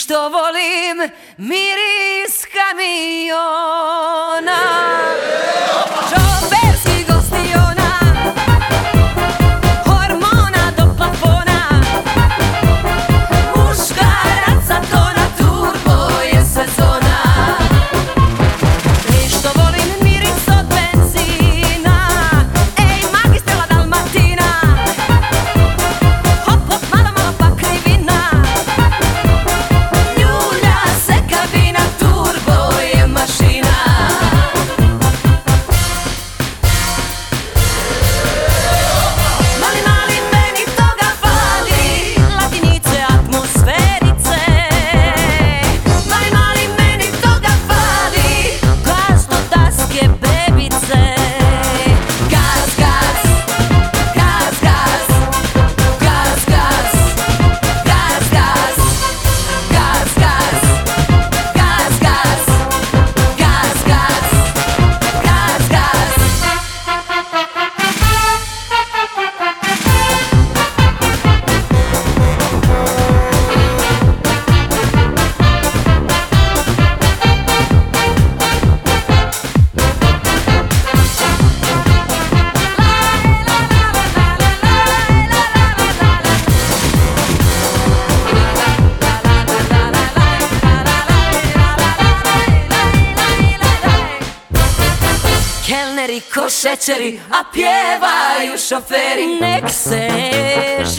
što volim miris kamiona, šoferskih gostiona, hormona do plafona, muškaraca tona, turbo je sezona. I što volim miris od benzina, ej magistrala Dalmatina, hop hop malo malo pa krivina, ljulja se kabina, turbo je mašina. Mali mali meni toga fali, latinice atmosferice, mali mali meni toga fali, gaz do daske bebice. Gaz, gaz, gaz, gaz, gaz, gaz, gaz, gaz, gaz, gaz, gaz, gaz, gaz, gaz, Kelneri ko šećeri, a pjevaju šoferi. Nek se